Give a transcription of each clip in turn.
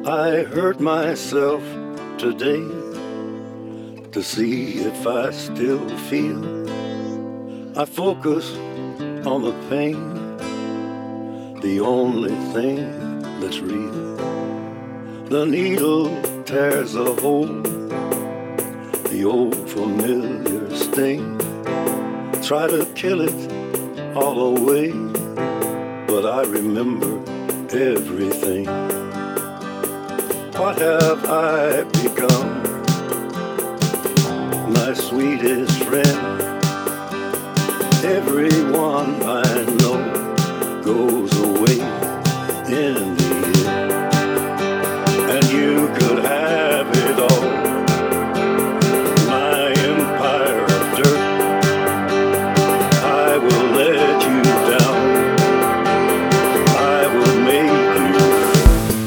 I hurt myself today to see if I still feel. I focus on the pain, the only thing that's real. The needle tears a hole, the old familiar sting. Try to kill it all away, but I remember everything. What have I become, my sweetest friend? Everyone I know goes away in the end, and you could have it all, my empire of dirt. I will let you down, I will make you hurt.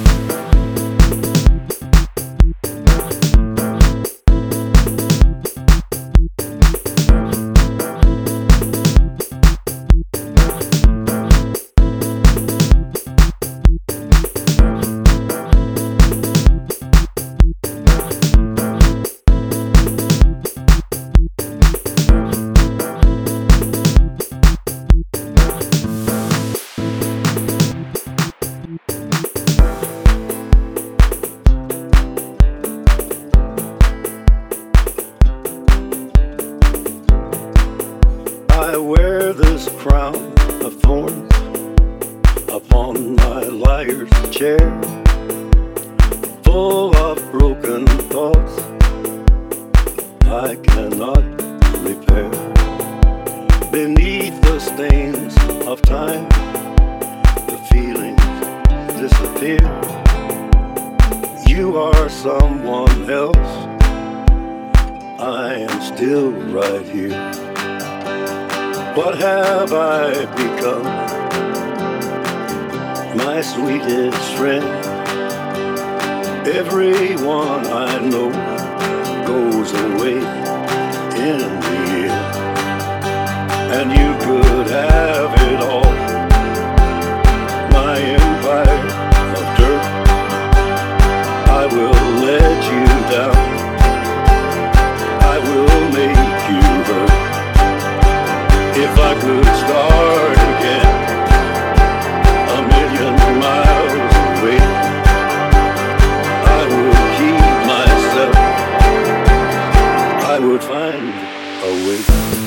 I wear this crown of thorns upon my liar's chair, full of broken thoughts I cannot repair. Beneath the stains of time, the feelings disappear. You are someone else, I am still right here. What have I become, my sweetest friend? Everyone I know goes away in the end, and you could have it all, my empire of dirt. I will let you down, I will make you hurt. If I could start again, a million miles away, I would keep myself, I would find a way.